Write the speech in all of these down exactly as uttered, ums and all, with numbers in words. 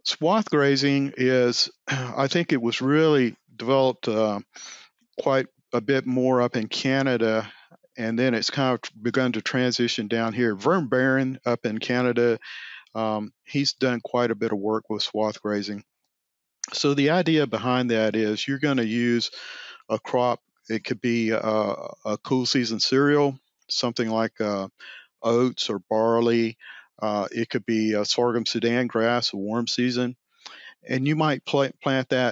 Swath grazing is, I think it was really developed uh, quite a bit more up in Canada, and then it's kind of begun to transition down here. Vern Barron up in Canada, um, he's done quite a bit of work with swath grazing. So the idea behind that is you're going to use a crop. It could be a, a cool season cereal, something like uh, oats or barley. Uh, it could be a sorghum Sudan grass, a warm season, and you might pl- plant that.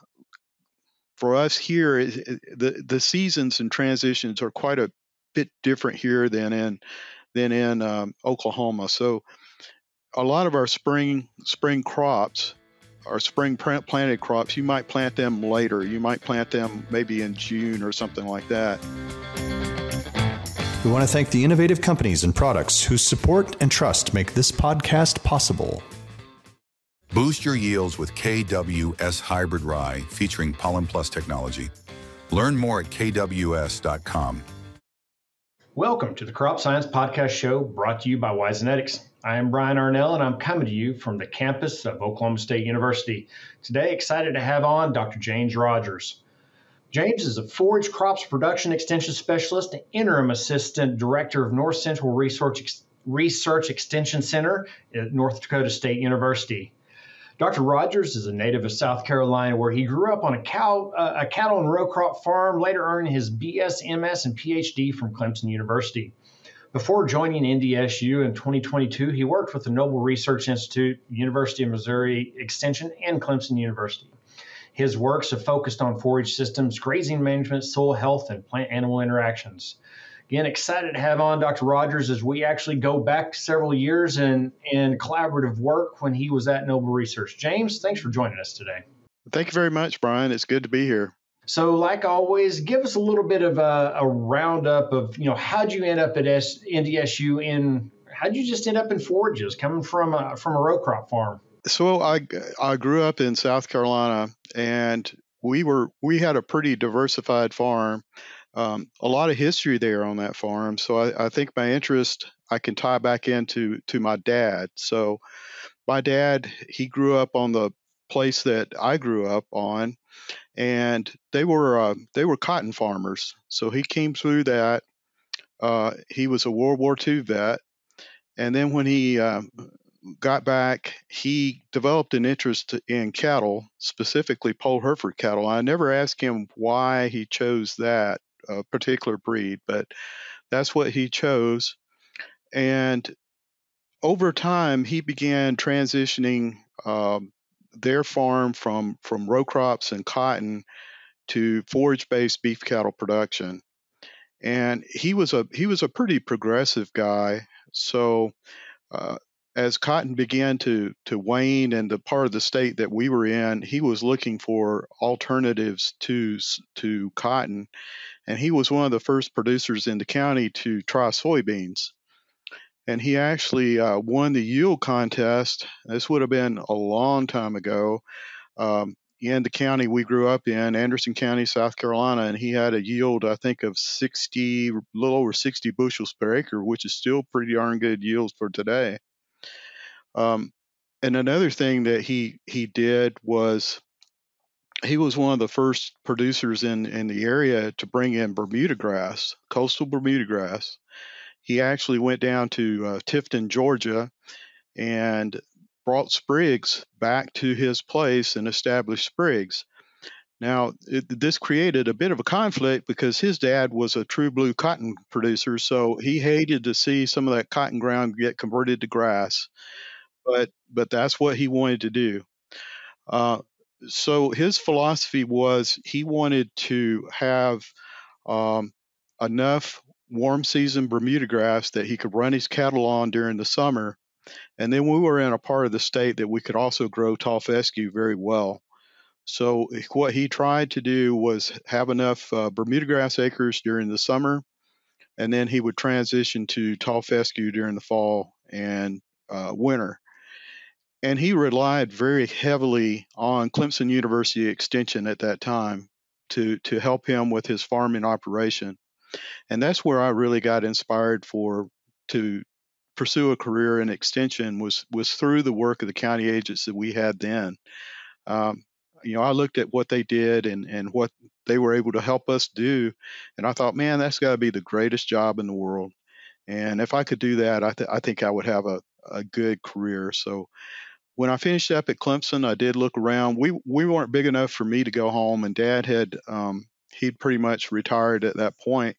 For us here, it, it, the the seasons and transitions are quite a bit different here than in than in um, Oklahoma. So a lot of our spring spring crops, our spring planted crops, you might plant them later. You might plant them maybe in June or something like that. We want to thank the innovative companies and products whose support and trust make this podcast possible. Boost your yields with K W S Hybrid Rye featuring Pollen Plus technology. Learn more at K W S dot com. Welcome to the Crop Science Podcast Show brought to you by Wysenetics. I am Brian Arnell, and I'm coming to you from the campus of Oklahoma State University. Today, excited to have on Doctor James Rogers. James is a forage crops production extension specialist and interim assistant director of North Central Research, Research Extension Center at North Dakota State University. Doctor Rogers is a native of South Carolina, where he grew up on a, cow, uh, a cattle and row crop farm, later earning his B S, M S, and P H D from Clemson University. Before joining N D S U in twenty twenty-two, he worked with the Noble Research Institute, University of Missouri Extension, and Clemson University. His works have focused on forage systems, grazing management, soil health, and plant-animal interactions. Again, excited to have on Doctor Rogers as we actually go back several years in, in collaborative work when he was at Noble Research. James, thanks for joining us today. Thank you very much, Brian. It's good to be here. So like always, give us a little bit of a, a roundup of, you know, how'd you end up at S, N D S U in, how'd you just end up in forages coming from a, from a row crop farm? So I, I grew up in South Carolina, and we were we had a pretty diversified farm. Um, a lot of history there on that farm. So I, I think my interest I can tie back into to my dad. So my dad, he grew up on the place that I grew up on, and they were uh, they were cotton farmers. So he came through that. Uh, he was a World War Two vet, and then when he uh, got back, he developed an interest in cattle, specifically Pole Hereford cattle. I never asked him why he chose that uh, particular breed, but that's what he chose. And over time, he began transitioning um, their farm from from row crops and cotton to forage-based beef cattle production. And he was a he was a pretty progressive guy. So uh, as cotton began to to wane in the part of the state that we were in, he was looking for alternatives to to cotton, and he was one of the first producers in the county to try soybeans. And he actually uh, won the yield contest. This would have been a long time ago. Um, in the county we grew up in, Anderson County, South Carolina, and he had a yield, I think, of sixty, a little over sixty bushels per acre, which is still pretty darn good yield for today. Um, and another thing that he he did was he was one of the first producers in, in the area to bring in Bermuda grass, coastal Bermuda grass. He actually went down to uh, Tifton, Georgia, and brought Spriggs back to his place and established Spriggs. Now, it, this created a bit of a conflict because his dad was a true blue cotton producer, so he hated to see some of that cotton ground get converted to grass. But but that's what he wanted to do. Uh, so his philosophy was he wanted to have um, enough warm season Bermuda grass that he could run his cattle on during the summer. And then we were in a part of the state that we could also grow tall fescue very well. So what he tried to do was have enough uh, Bermuda grass acres during the summer, and then he would transition to tall fescue during the fall and uh, winter. And he relied very heavily on Clemson University Extension at that time to to help him with his farming operation. And that's where I really got inspired for to pursue a career in extension was was through the work of the county agents that we had then. Um, you know, I looked at what they did and and what they were able to help us do, and I thought, man, that's got to be the greatest job in the world. And if I could do that, I, th- I think I would have a, a good career. So when I finished up at Clemson, I did look around. We we weren't big enough for me to go home, and Dad had um, he'd pretty much retired at that point.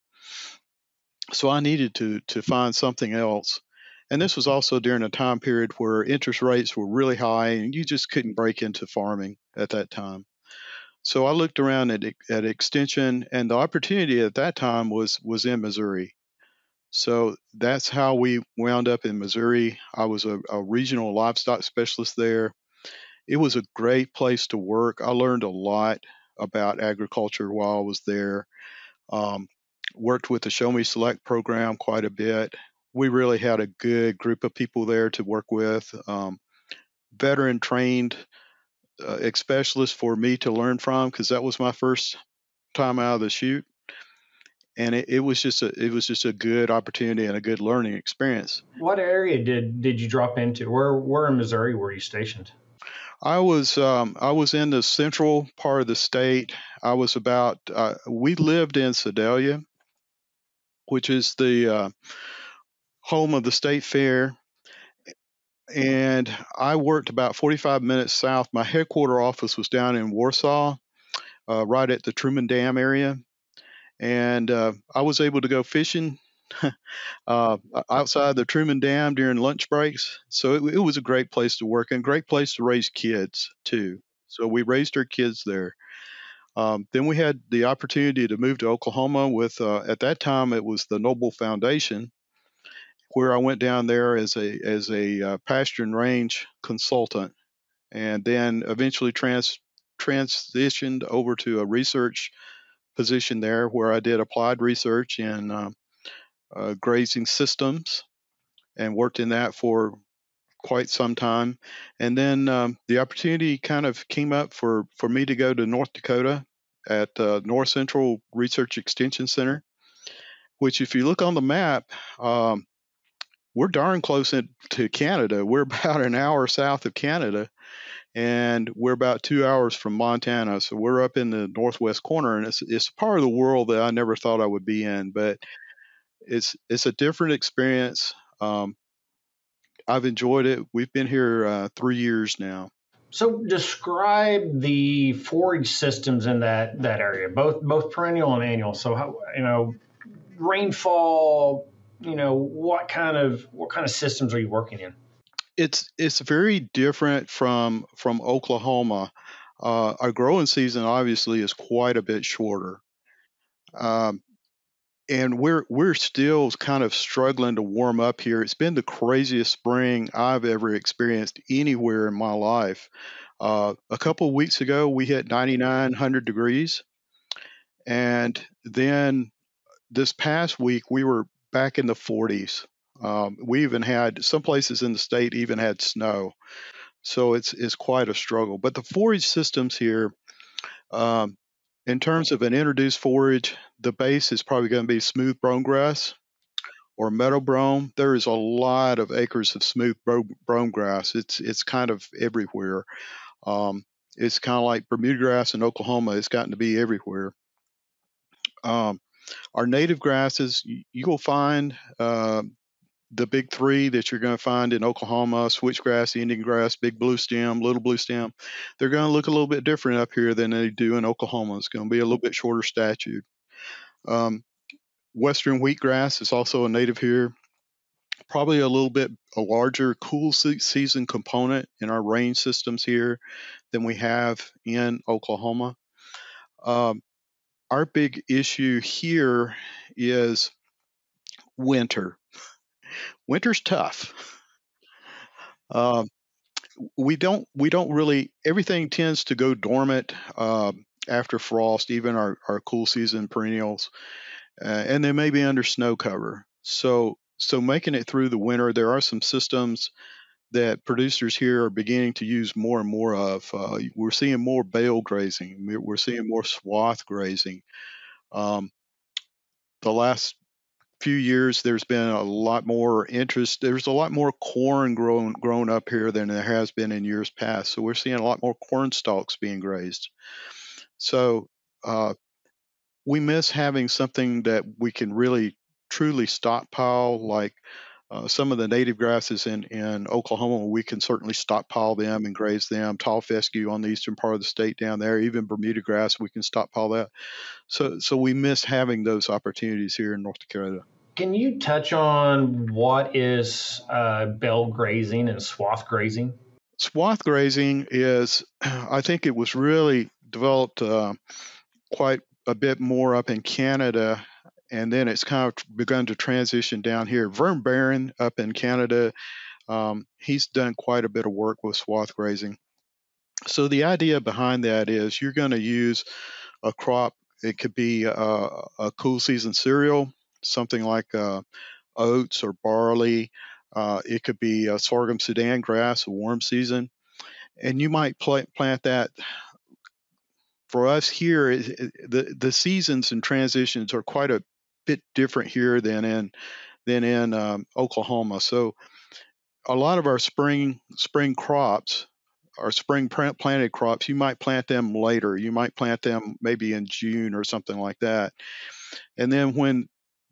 So I needed to to find something else. And this was also during a time period where interest rates were really high, and you just couldn't break into farming at that time. So I looked around at at extension, and the opportunity at that time was was in Missouri. So that's how we wound up in Missouri. I was a, a regional livestock specialist there. It was a great place to work. I learned a lot about agriculture while I was there. Um, Worked with the Show Me Select program quite a bit. We really had a good group of people there to work with, um, veteran trained uh, ex specialists for me to learn from because that was my first time out of the chute, and it, it was just a it was just a good opportunity and a good learning experience. What area did did you drop into? Where where in Missouri were you stationed? I was um, I was in the central part of the state. I was about uh, we lived in Sedalia, which is the uh, home of the state fair, and I worked about forty-five minutes south. My headquarter office was down in Warsaw, uh, right at the Truman Dam area, and uh, I was able to go fishing uh, outside the Truman Dam during lunch breaks. So it, it was a great place to work and a great place to raise kids too. So we raised our kids there. Um, then we had the opportunity to move to Oklahoma with, uh, at that time, it was the Noble Foundation, where I went down there as a as a uh, pasture and range consultant, and then eventually trans transitioned over to a research position there, where I did applied research in uh, uh, grazing systems and worked in that for quite some time. And then um, the opportunity kind of came up for for me to go to North Dakota at uh, North Central Research Extension Center, which, if you look on the map, um, we're darn close in, to Canada. We're about an hour south of Canada, and we're about two hours from Montana. So we're up in the northwest corner, and it's it's a part of the world that I never thought I would be in, but it's it's a different experience. Um, I've enjoyed it. We've been here uh, three years now. So describe the forage systems in that that area, both both perennial and annual. So how, you know, rainfall, you know, what kind of what kind of systems are you working in? It's it's very different from from Oklahoma. Uh, our growing season obviously is quite a bit shorter, um, and we're we're still kind of struggling to warm up here. It's been the craziest spring I've ever experienced anywhere in my life. Uh, a couple of weeks ago, we hit ninety-nine hundred degrees, and then this past week we were back in the forties. Um, we even had some places in the state even had snow, so it's it's quite a struggle. But the forage systems here, um, in terms of an introduced forage, the base is probably going to be smooth brome grass or meadow brome. There is a lot of acres of smooth bro- brome grass. It's it's kind of everywhere. Um, it's kind of like Bermuda grass in Oklahoma. It's gotten to be everywhere. Um, our native grasses, y- you will find uh, the big three that you're going to find in Oklahoma: switchgrass, Indian grass, big blue stem, little blue stem. They're going to look a little bit different up here than they do in Oklahoma. It's going to be a little bit shorter statued. Um, Western wheatgrass is also a native here. Probably a little bit a larger cool se- season component in our range systems here than we have in Oklahoma. Um, our big issue here is winter. Winter's tough. Um, we don't we don't really everything tends to go dormant um, after frost, even our, our cool season perennials, uh, and they may be under snow cover. So so making it through the winter, there are some systems that producers here are beginning to use more and more of. Uh, we're seeing more bale grazing. We're we're seeing more swath grazing. Um, the last few years, there's been a lot more interest. There's a lot more corn grown grown up here than there has been in years past. So we're seeing a lot more corn stalks being grazed. So uh, we miss having something that we can really truly stockpile, like uh, some of the native grasses in, in Oklahoma. We can certainly stockpile them and graze them. Tall fescue on the eastern part of the state down there, even Bermuda grass, we can stockpile that. So, so we miss having those opportunities here in North Dakota. Can you touch on what is uh, bale grazing and swath grazing? Swath grazing is, I think it was really developed uh, quite a bit more up in Canada, and then it's kind of begun to transition down here. Vern Barron up in Canada, um, he's done quite a bit of work with swath grazing. So the idea behind that is you're going to use a crop. It could be a, a cool season cereal, something like uh, oats or barley. Uh, it could be a sorghum Sudan grass, a warm season, and you might pl- plant that. For us here, it, it, the the seasons and transitions are quite a bit different here than in than in um, Oklahoma. So a lot of our spring spring crops, our spring planted crops, you might plant them later. You might plant them maybe in June or something like that. And then when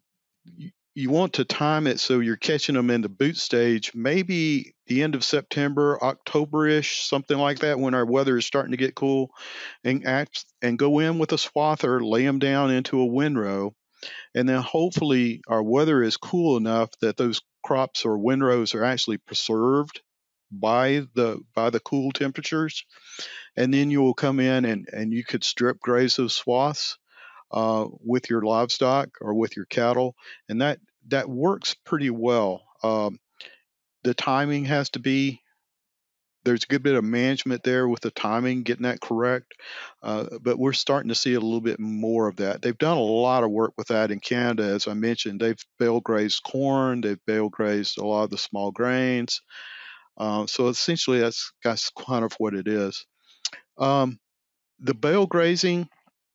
you want to time it so you're catching them in the boot stage, maybe the end of September, October-ish, something like that, when our weather is starting to get cool, and act, and go in with a swather, lay them down into a windrow, and then hopefully our weather is cool enough that those crops or windrows are actually preserved by the by the cool temperatures, and then you will come in and and you could strip graze those swaths uh, with your livestock or with your cattle, and that that works pretty well. Um, the timing has to be there's a good bit of management there with the timing, getting that correct. Uh, but we're starting to see a little bit more of that. They've done a lot of work with that in Canada, as I mentioned. They've bale grazed corn, they've bale grazed a lot of the small grains. Uh, so essentially, that's that's kind of what it is. Um, the bale grazing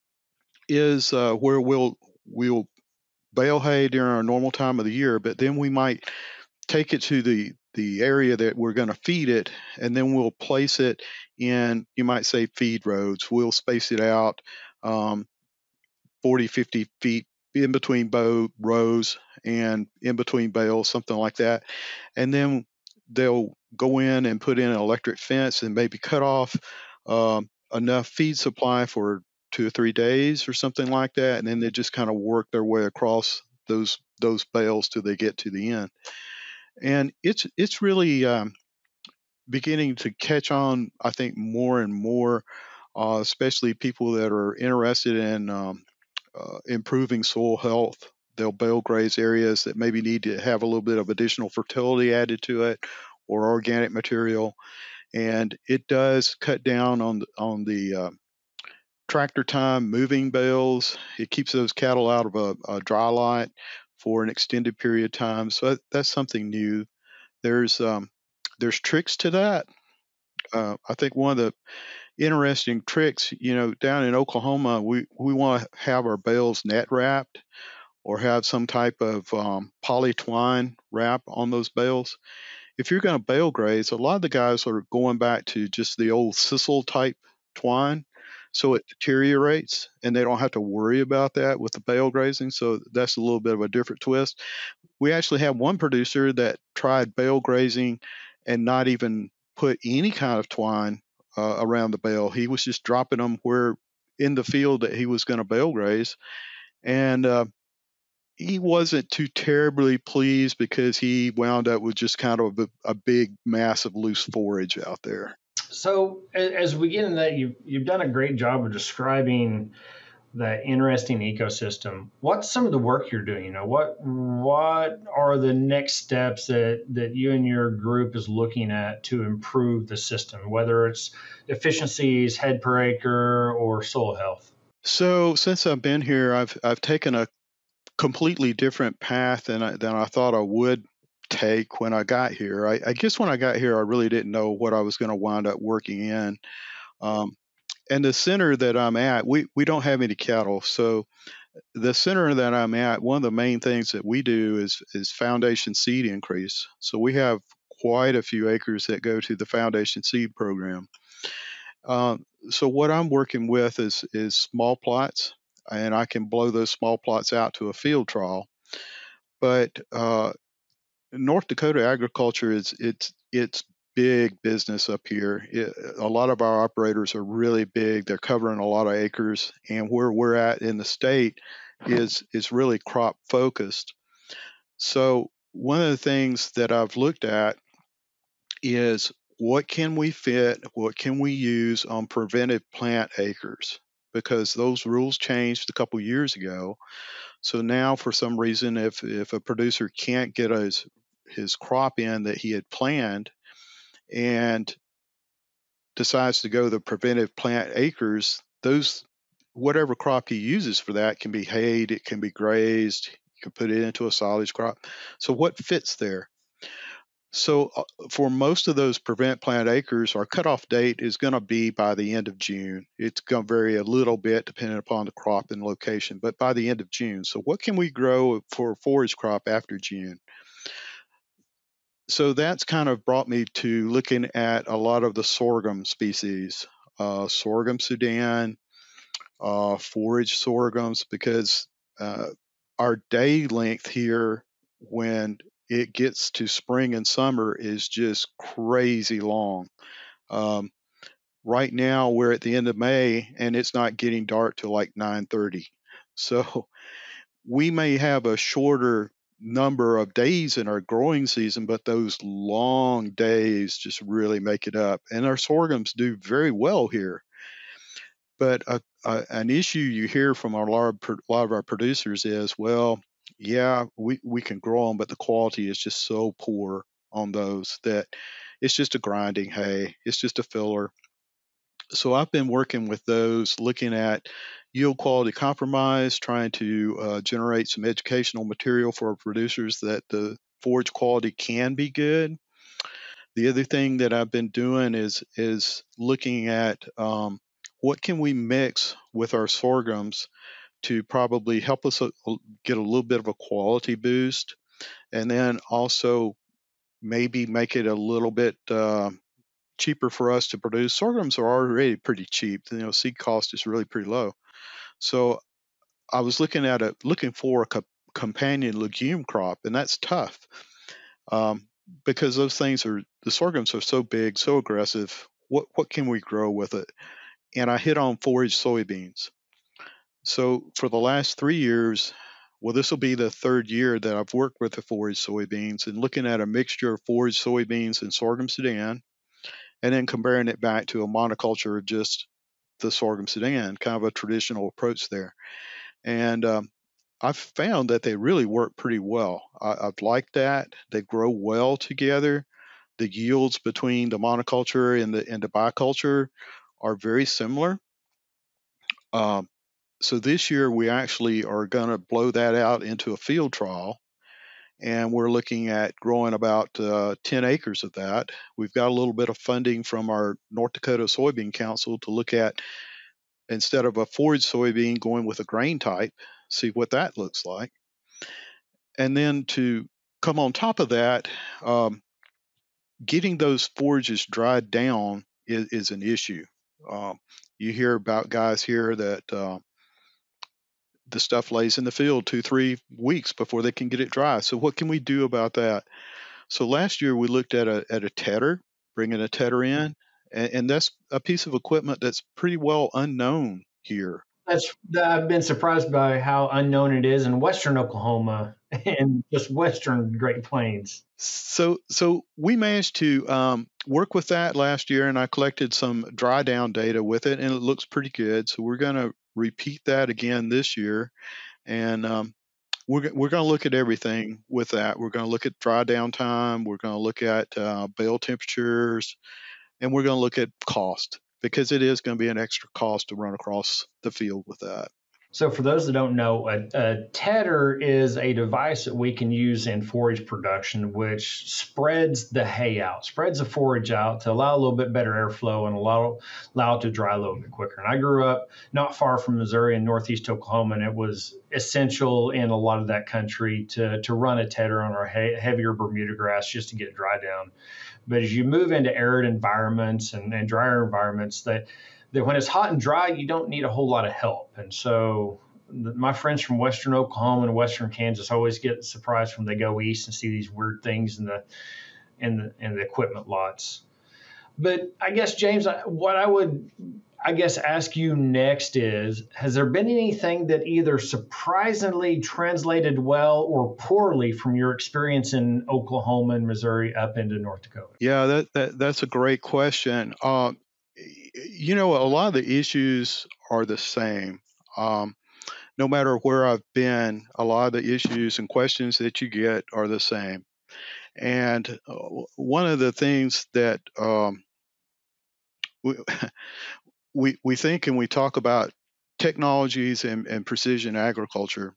is uh, where we'll we'll bale hay during our normal time of the year, but then we might take it to the the area that we're going to feed it, and then we'll place it in, you might say, feed roads. We'll space it out um, forty, fifty feet in between bow rows and in between bales, something like that. And then they'll go in and put in an electric fence and maybe cut off um, enough feed supply for two or three days or something like that, and then they just kind of work their way across those those bales till they get to the end. And it's it's really um, beginning to catch on, I think, more and more, uh, especially people that are interested in um, uh, improving soil health. They'll bale graze areas that maybe need to have a little bit of additional fertility added to it, or organic material, and it does cut down on the, on the uh, tractor time moving bales. It keeps those cattle out of a, a dry lot for an extended period of time. So that, that's something new. There's um, there's tricks to that. Uh, I think one of the interesting tricks, you know, down in Oklahoma, we, we want to have our bales net wrapped or have some type of um, poly twine wrap on those bales. If you're going to bale graze, a lot of the guys are going back to just the old sisal type twine, so it deteriorates and they don't have to worry about that with the bale grazing. So that's a little bit of a different twist. We actually have one producer that tried bale grazing and not even put any kind of twine uh, around the bale. He was just dropping them where in the field that he was going to bale graze, and uh, he wasn't too terribly pleased because he wound up with just kind of a, a big mass of loose forage out there. So as we get into that, you've, you've done a great job of describing that interesting ecosystem. What's some of the work you're doing? You know, what what are the next steps that, that you and your group is looking at to improve the system, whether it's efficiencies, head per acre, or soil health? So since I've been here, I've I've taken a completely different path than I, than I thought I would take when I got here. I, I guess when I got here, I really didn't know what I was going to wind up working in. Um, and the center that I'm at, we, we don't have any cattle. So The center that I'm at, one of the main things that we do is is foundation seed increase. So we have quite a few acres that go to the foundation seed program. Um, so what I'm working with is is small plots, and I can blow those small plots out to a field trial. But uh, North Dakota agriculture is it's it's big business up here. It, a lot of our operators are really big. They're covering a lot of acres, and where we're at in the state is is really crop focused. So one of the things that I've looked at is what can we fit, what can we use on preventive plant acres? Because those rules changed a couple years ago. So now, for some reason, if if a producer can't get his his crop in that he had planned and decides to go the preventive plant acres, those whatever crop he uses for that can be hayed, it can be grazed, you can put it into a silage crop. So what fits there? So uh, for most of those prevent plant acres, our cutoff date is going to be by the end of June. It's going to vary a little bit depending upon the crop and location, but by the end of June. So what can we grow for a forage crop after June? So that's kind of brought me to looking at a lot of the sorghum species, uh, sorghum Sudan, uh, forage sorghums, because uh, our day length here when it gets to spring and summer is just crazy long. Um, right now we're at the end of May and it's not getting dark till like nine thirty. So we may have a shorter number of days in our growing season, but those long days just really make it up. And our sorghums do very well here. But a, a, an issue you hear from a lot, of, a lot of our producers is, well, yeah, we, we can grow them, but the quality is just so poor on those that it's just a grinding hay. It's just a filler. So I've been working with those, looking at yield quality compromise, trying to uh, generate some educational material for our producers that the forage quality can be good. The other thing that I've been doing is is looking at um, what can we mix with our sorghums to probably help us a, get a little bit of a quality boost, and then also maybe make it a little bit uh, cheaper for us to produce. Sorghums are already pretty cheap. You know, seed cost is really pretty low. So I was looking at a looking for a co- companion legume crop, and that's tough. Um, because those things are the sorghums are so big, so aggressive. What what can we grow with it? And I hit on forage soybeans. So for the last three years, well, this will be the third year that I've worked with the forage soybeans and looking at a mixture of forage soybeans and sorghum Sudan, and then comparing it back to a monoculture of just the sorghum Sudan, kind of a traditional approach there. And um, I've found that they really work pretty well. I, I've liked that. They grow well together. The yields between the monoculture and the and the biculture are very similar. Um, so this year we actually are going to blow that out into a field trial, and we're looking at growing about uh, ten acres of that. We've got a little bit of funding from our North Dakota Soybean Council to look at, instead of a forage soybean, going with a grain type, see what that looks like. And then to come on top of that, um, getting those forages dried down is, is an issue. Um, you hear about guys here that uh, the stuff lays in the field two, three weeks before they can get it dry. So what can we do about that? So last year we looked at a at a tedder, bringing a tedder in, and, and that's a piece of equipment that's pretty well unknown here. That's I've been surprised by how unknown it is in western Oklahoma and just western Great Plains. So so we managed to um, work with that last year, and I collected some dry down data with it, and it looks pretty good. So we're going to repeat that again this year, and um, we're we're going to look at everything with that. We're going to look at dry down time. We're going to look at uh, bale temperatures, and we're going to look at cost, because it is going to be an extra cost to run across the field with that. So for those that don't know, a, a tedder is a device that we can use in forage production, which spreads the hay out, spreads the forage out to allow a little bit better airflow and allow, allow it to dry a little bit quicker. And I grew up not far from Missouri in northeast Oklahoma, and it was essential in a lot of that country to, to run a tedder on our he- heavier Bermuda grass just to get dry down. But as you move into arid environments and, and drier environments, that that when it's hot and dry, you don't need a whole lot of help. And so my friends from Western Oklahoma and Western Kansas always get surprised when they go east and see these weird things in the in the in the equipment lots. But I guess, James, what I would, I guess, ask you next is, has there been anything that either surprisingly translated well or poorly from your experience in Oklahoma and Missouri up into North Dakota? Yeah, that, that that's a great question. Um, you know, a lot of the issues are the same. Um, no matter where I've been, a lot of the issues and questions that you get are the same. And uh, one of the things that um, we, we we think and we talk about technologies and, and precision agriculture,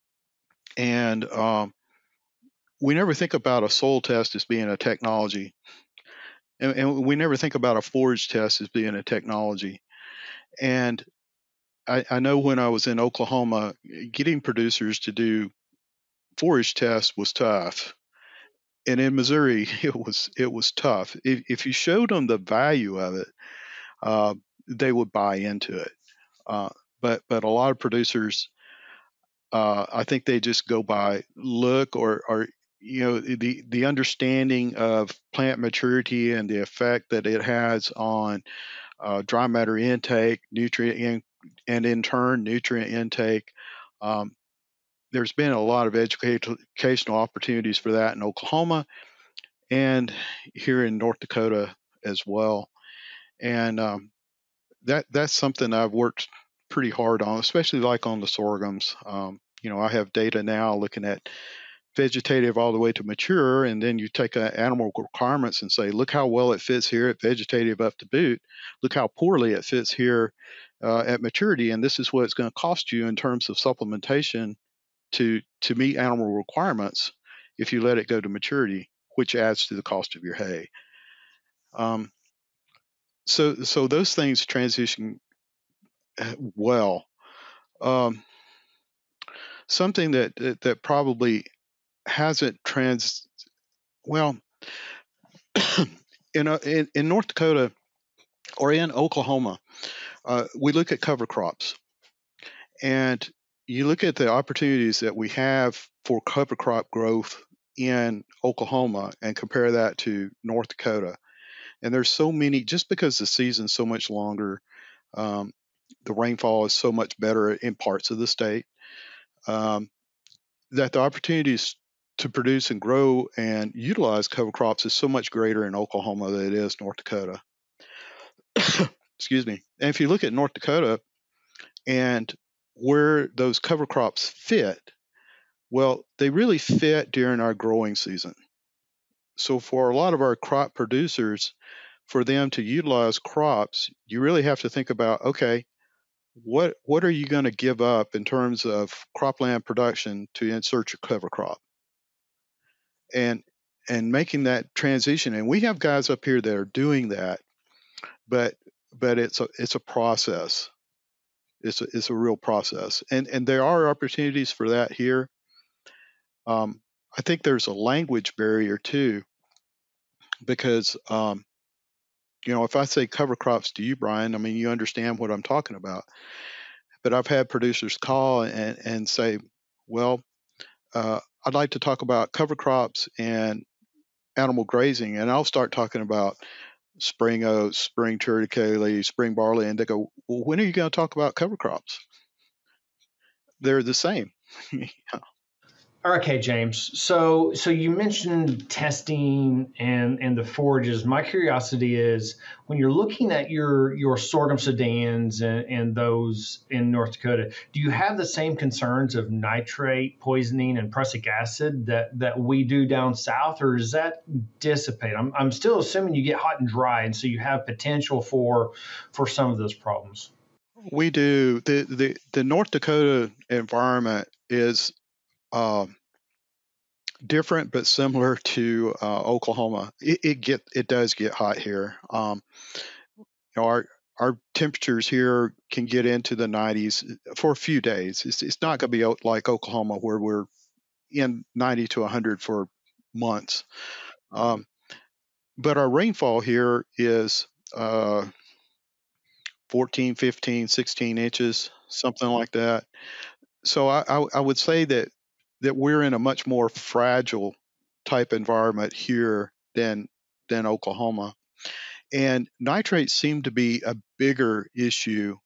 and um, we never think about a soil test as being a technology. And, and we never think about a forage test as being a technology. And I, I know when I was in Oklahoma, getting producers to do forage tests was tough. And in Missouri, it was it was tough. If, if you showed them the value of it, uh, they would buy into it. Uh, but but a lot of producers, uh, I think they just go by look or or you know the the understanding of plant maturity and the effect that it has on uh, dry matter intake, nutrient in, and in turn nutrient intake. Um, there's been a lot of educational opportunities for that in Oklahoma and here in North Dakota as well. And um, that that's something I've worked pretty hard on, especially like on the sorghums. Um, you know, I have data now looking at vegetative all the way to mature, and then you take uh, animal requirements and say, look how well it fits here at vegetative up to boot. Look how poorly it fits here uh, at maturity, and this is what it's going to cost you in terms of supplementation to to meet animal requirements if you let it go to maturity, which adds to the cost of your hay. Um, so so those things transition well. Um, something that, that that probably hasn't trans well in, a, in in North Dakota or in Oklahoma, uh, we look at cover crops, and you look at the opportunities that we have for cover crop growth in Oklahoma and compare that to North Dakota. And there's so many, just because the season's so much longer, um, the rainfall is so much better in parts of the state, um, that the opportunities to produce and grow and utilize cover crops is so much greater in Oklahoma than it is North Dakota. Excuse me. And if you look at North Dakota and where those cover crops fit, well, they really fit during our growing season. So for a lot of our crop producers, for them to utilize crops, you really have to think about, okay, what what are you going to give up in terms of cropland production to insert your cover crop? And and making that transition. And we have guys up here that are doing that, but but it's a it's a process. It's a, it's a real process. And and there are opportunities for that here. Um, I think there's a language barrier too, because um, you know, if I say cover crops to you, Brian, I mean, you understand what I'm talking about. But I've had producers call and, and say, well, uh, I'd like to talk about cover crops and animal grazing. And I'll start talking about spring oats, spring triticale, spring barley. And they go, well, when are you going to talk about cover crops? They're the same. Yeah. Okay, James. So, so you mentioned testing and and the forages. My curiosity is, when you're looking at your your sorghum sedans and, and those in North Dakota, do you have the same concerns of nitrate poisoning and prussic acid that that we do down south, or does that dissipate? I'm I'm still assuming you get hot and dry, and so you have potential for for some of those problems. We do. The the the North Dakota environment is um, different but similar to uh, Oklahoma. It, it get it does get hot here. Um, you know, our our temperatures here can get into the nineties for a few days. It's it's not going to be o- like Oklahoma where we're in ninety to one hundred for months. Um, but our rainfall here is uh, fourteen, fifteen, sixteen inches, something like that. So I, I, I would say that that we're in a much more fragile type environment here than than Oklahoma. And nitrates seem to be a bigger issue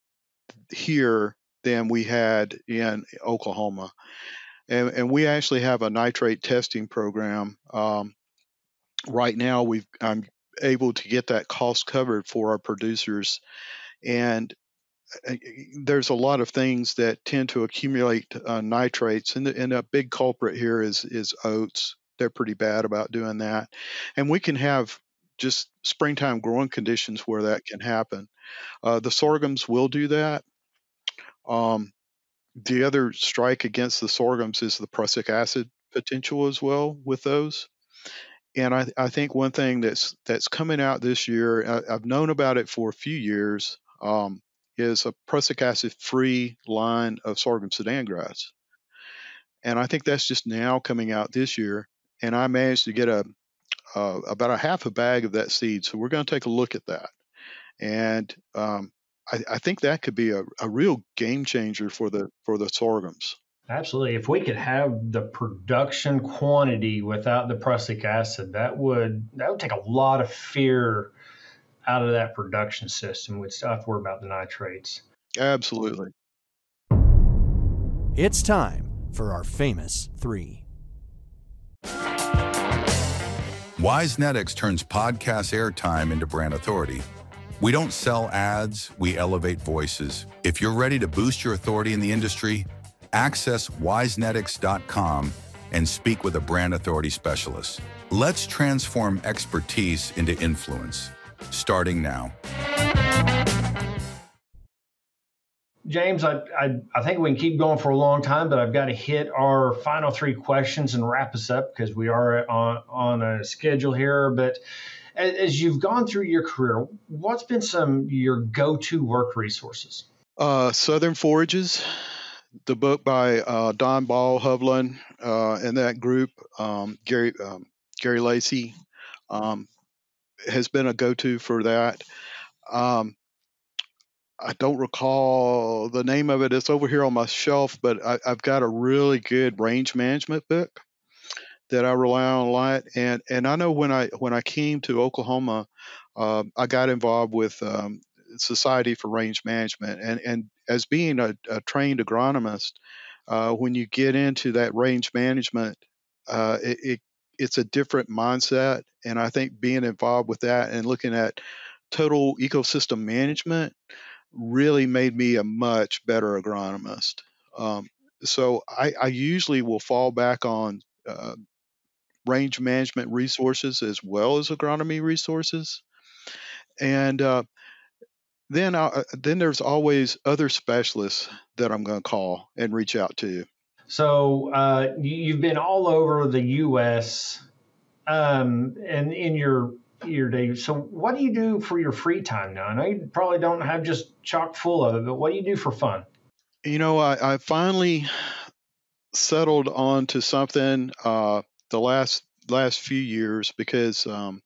here than we had in Oklahoma. And, and we actually have a nitrate testing program. Um, right now, we've I'm able to get that cost covered for our producers. And uh, there's a lot of things that tend to accumulate uh, nitrates, and, the, and a big culprit here is is oats. They're pretty bad about doing that, and we can have just springtime growing conditions where that can happen. Uh, the sorghums will do that. Um, the other strike against the sorghums is the prussic acid potential as well with those. And I, I think one thing that's that's coming out this year, I, I've known about it for a few years, um, is a prussic acid free line of sorghum Sudan grass. And I think that's just now coming out this year. And I managed to get a uh, about a half a bag of that seed. So we're going to take a look at that. And um, I, I think that could be a, a real game changer for the for the sorghums. Absolutely. If we could have the production quantity without the prussic acid, that would that would take a lot of fear out of that production system. We'd still have to worry about the nitrates. Absolutely. It's time for our famous three. WiseNetics turns podcast airtime into brand authority. We don't sell ads, we elevate voices. If you're ready to boost your authority in the industry, access wise netics dot com and speak with a brand authority specialist. Let's transform expertise into influence, starting now. James, I, I, I think we can keep going for a long time, but I've got to hit our final three questions and wrap us up because we are on, on a schedule here. But as, as you've gone through your career, what's been some your go-to work resources? Uh, Southern Forages, the book by uh, Don Ball Hovland uh, and that group, um, Gary um, Gary Lacey, um, has been a go-to for that. Um, I don't recall the name of it. It's over here on my shelf, but I, I've got a really good range management book that I rely on a lot. And and I know when I when I came to Oklahoma, uh, I got involved with um, Society for Range Management, and and as being a, a trained agronomist, uh, when you get into that range management, uh, it, it it's a different mindset. And I think being involved with that and looking at total ecosystem management really made me a much better agronomist. Um, so I, I usually will fall back on uh, range management resources as well as agronomy resources. And uh, then I, then there's always other specialists that I'm going to call and reach out to. So uh, you, you've been all over the U S um, and in your your day. So what do you do for your free time now? I know you probably don't have just chock full of it, but what do you do for fun? You know, I, I finally settled on to something uh, the last last few years because um,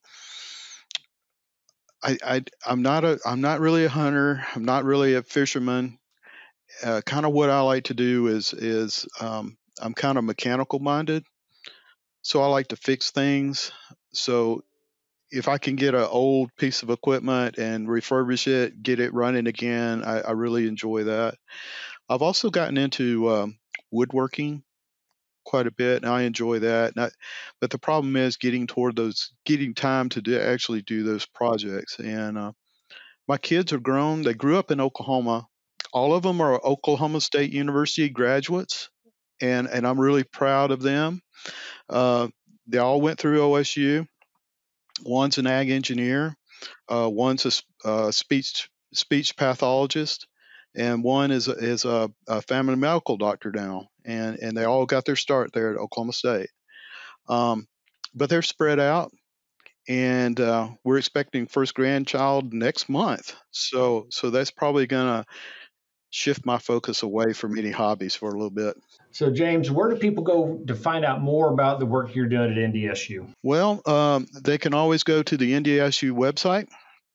I, I I'm not a I'm not really a hunter. I'm not really a fisherman. Uh, kind of what I like to do is is um, I'm kind of mechanical minded, so I like to fix things. So if I can get an old piece of equipment and refurbish it, get it running again, I, I really enjoy that. I've also gotten into um, woodworking quite a bit, and I enjoy that. And I, but the problem is getting toward those, getting time to do, actually do those projects. And uh, my kids are grown. They grew up in Oklahoma. All of them are Oklahoma State University graduates, and and I'm really proud of them. Uh, they all went through O S U. One's an ag engineer. Uh, one's a uh, speech speech pathologist, and one is is a, a family medical doctor now, and and they all got their start there at Oklahoma State. Um, but they're spread out, and uh, we're expecting first grandchild next month. So so that's probably gonna shift my focus away from any hobbies for a little bit. So, James, where do people go to find out more about the work you're doing at N D S U? Well, um, they can always go to the N D S U website.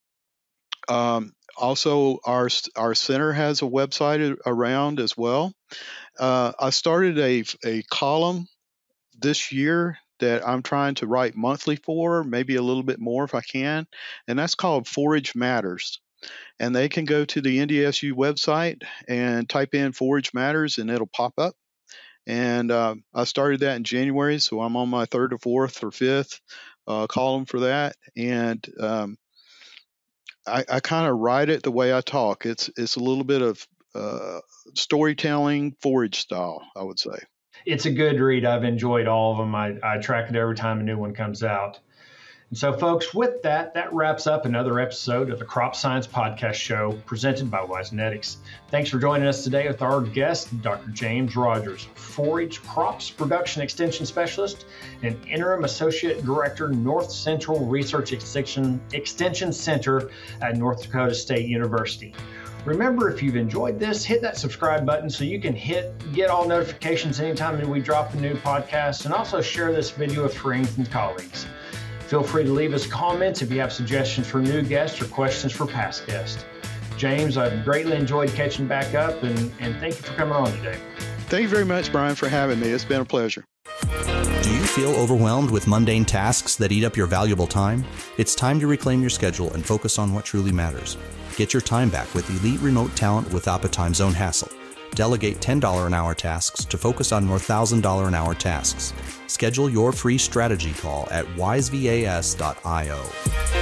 Um, also, our our center has a website around as well. Uh, I started a a column this year that I'm trying to write monthly for, maybe a little bit more if I can, and that's called Forage Matters. And they can go to the N D S U website and type in Forage Matters, and it'll pop up. And uh, I started that in January, so I'm on my third or fourth or fifth uh, column for that. And um, I, I kind of write it the way I talk. It's it's a little bit of uh, storytelling, forage style, I would say. It's a good read. I've enjoyed all of them. I, I track it every time a new one comes out. And so, folks, with that, that wraps up another episode of the Crop Science Podcast Show presented by WiseNetics. Thanks for joining us today with our guest, Doctor James Rogers, Forage Crops Production Extension Specialist and Interim Associate Director, North Central Research Extension, Extension Center at North Dakota State University. Remember, if you've enjoyed this, hit that subscribe button so you can hit get all notifications anytime that we drop a new podcast, and also share this video with friends and colleagues. Feel free to leave us comments if you have suggestions for new guests or questions for past guests. James, I've greatly enjoyed catching back up, and, and thank you for coming on today. Thank you very much, Brian, for having me. It's been a pleasure. Do you feel overwhelmed with mundane tasks that eat up your valuable time? It's time to reclaim your schedule and focus on what truly matters. Get your time back with elite remote talent without the time zone hassle. Delegate ten dollars an hour tasks to focus on more one thousand dollars an hour tasks. Schedule your free strategy call at wise vas dot io.